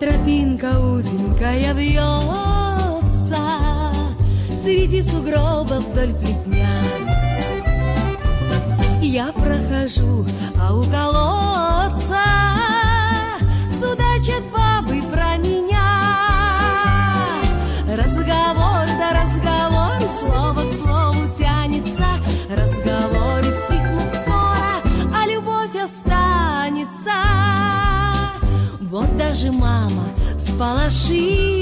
Тропинка узенькая вьется среди сугробов вдоль плетня. Я прохожу, а у колодца судачат бабы про меня. Разговор да разговор, слово к слову тянется. Разговоры стихнут скоро, а любовь останется. Вот даже мама всполошилась,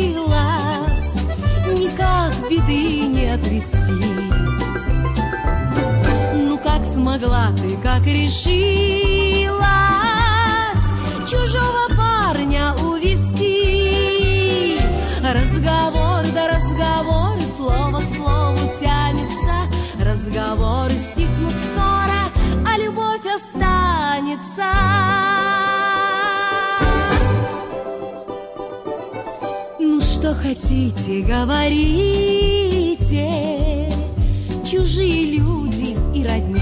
никак беды не отвести. Ну как смогла ты, как решилась чужого парня увести? Разговор да разговор, слово к слову тянется. Разговоры стихнут скоро, а любовь останется. Ну что хотите, говорите, чужие люди и родня.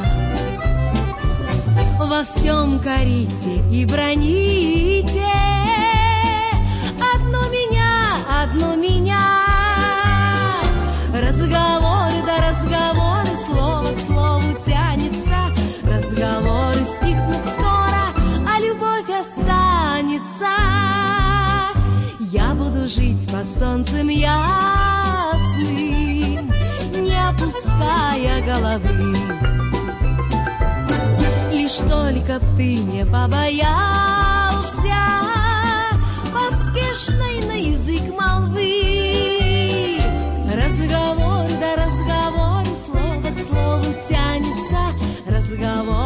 Во всем корите и броните одну меня. Разговор да разговор, слово к слову тянется. Разговоры стихнут скоро, а любовь останется. Я буду жить под солнцем ясным, не опуская головы. Лишь только б ты не побоялся поспешной на язык молвы. Разговор да разговор, слово к слову тянется. Разговор